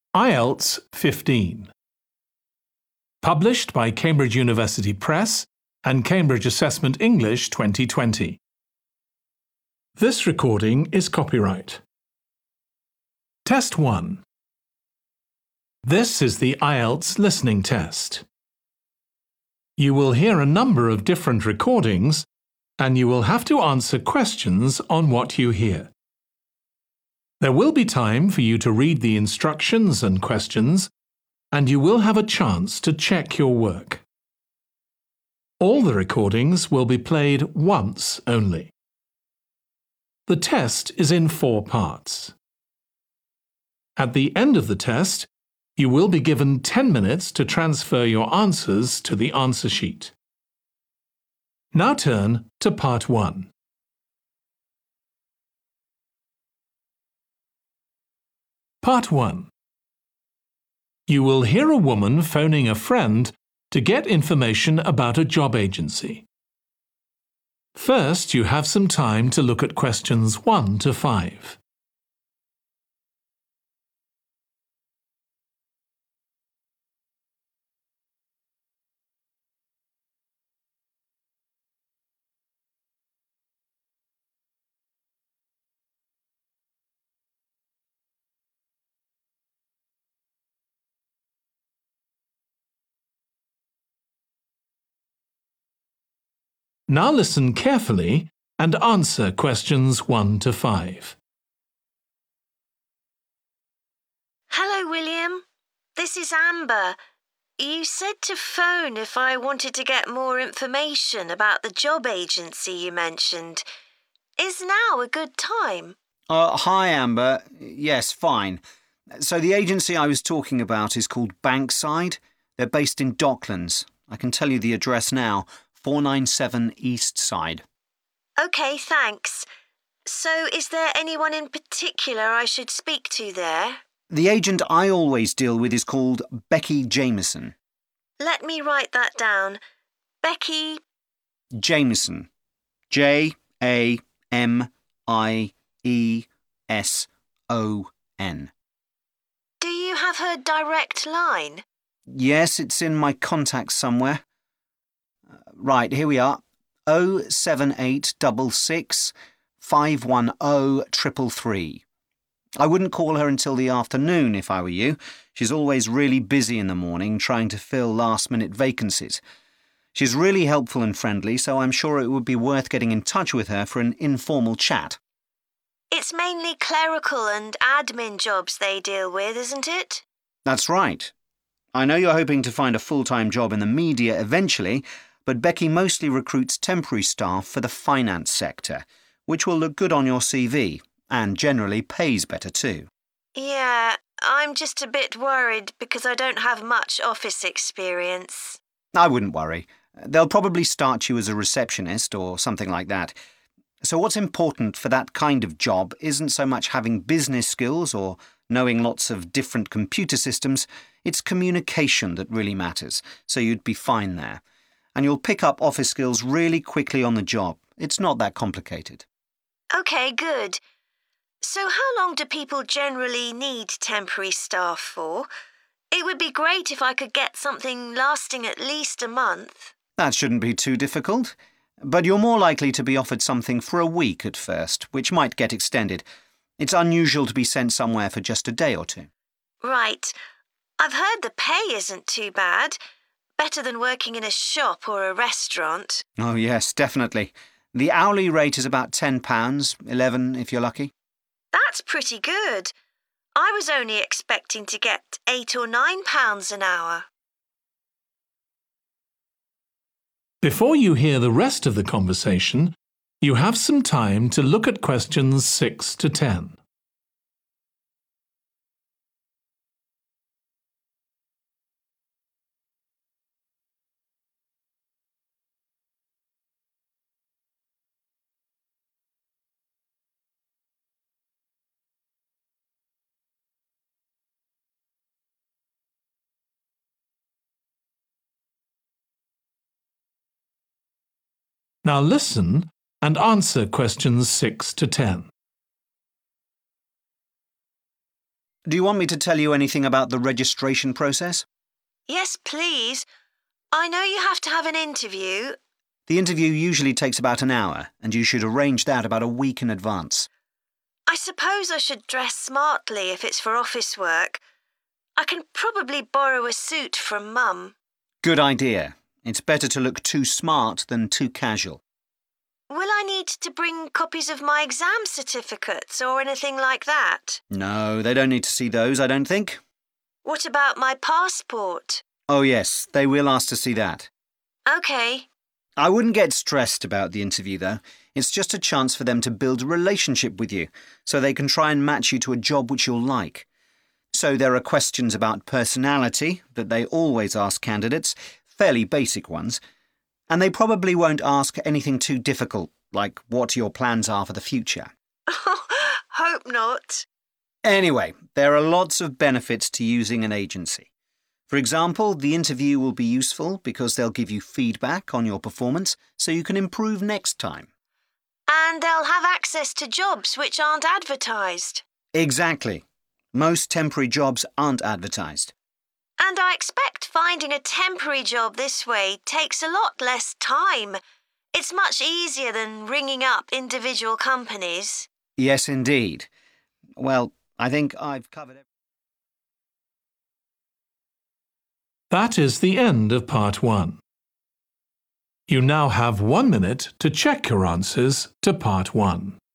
IELTS 15. Published by Cambridge University Press and Cambridge Assessment English 2020. This recording is copyright. Test 1. This is the IELTS listening test. You will hear a number of different recordings and you will have to answer questions on what you hear. There will be time for you to read the instructions and questions, and you will have a chance to check your work. All the recordings will be played once only. The test is in 4 parts. At the end of the test, you will be given 10 minutes to transfer your answers to the answer sheet. Now turn to Part 1. Part 1. You will hear a woman phoning a friend to get information about a job agency. First, you have some time to look at questions 1 to 5. Now listen carefully and answer questions 1 to 5. Hello, William. This is Amber. You said to phone if I wanted to get more information about the job agency you mentioned. Is now a good time? Hi, Amber. Yes, fine. So the agency I was talking about is called Bankside. They're based in Docklands. I can tell you the address now. 497 East Side. OK, thanks. So is there anyone in particular I should speak to there? The agent I always deal with is called Becky Jameson. Let me write that down. Becky Jameson. Jameson. Do you have her direct line? Yes, it's in my contacts somewhere. Right, here we are. 07866 510 333. I wouldn't call her until the afternoon if I were you. She's always really busy in the morning trying to fill last-minute vacancies. She's really helpful and friendly, so I'm sure it would be worth getting in touch with her for an informal chat. It's mainly clerical and admin jobs they deal with, isn't it? That's right. I know you're hoping to find a full-time job in the media eventually, but Becky mostly recruits temporary staff for the finance sector, which will look good on your CV and generally pays better too. Yeah, I'm just a bit worried because I don't have much office experience. I wouldn't worry. They'll probably start you as a receptionist or something like that. So what's important for that kind of job isn't so much having business skills or knowing lots of different computer systems, it's communication that really matters, so you'd be fine there. And you'll pick up office skills really quickly on the job. It's not that complicated. OK, good. So how long do people generally need temporary staff for? It would be great if I could get something lasting at least a month. That shouldn't be too difficult. But you're more likely to be offered something for a week at first, which might get extended. It's unusual to be sent somewhere for just a day or two. Right. I've heard the pay isn't too bad. Better than working in a shop or a restaurant. Oh, yes, definitely. The hourly rate is about £10, $11 if you're lucky. That's pretty good. I was only expecting to get £8 or £9 an hour. Before you hear the rest of the conversation, you have some time to look at questions 6 to 10. Now listen and answer questions 6 to 10. Do you want me to tell you anything about the registration process? Yes, please. I know you have to have an interview. The interview usually takes about an hour, and you should arrange that about a week in advance. I suppose I should dress smartly if it's for office work. I can probably borrow a suit from Mum. Good idea. It's better to look too smart than too casual. Will I need to bring copies of my exam certificates or anything like that? No, they don't need to see those, I don't think. What about my passport? Oh yes, they will ask to see that. OK. I wouldn't get stressed about the interview, though. It's just a chance for them to build a relationship with you, so they can try and match you to a job which you'll like. So there are questions about personality that they always ask candidates, fairly basic ones, and they probably won't ask anything too difficult, like what your plans are for the future. Hope not. Anyway, there are lots of benefits to using an agency. For example, the interview will be useful because they'll give you feedback on your performance so you can improve next time. And they'll have access to jobs which aren't advertised. Exactly. Most temporary jobs aren't advertised. And I expect finding a temporary job this way takes a lot less time. It's much easier than ringing up individual companies. Yes, indeed. Well, I think I've covered everything. That is the end of part 1. You now have 1 minute to check your answers to part 1.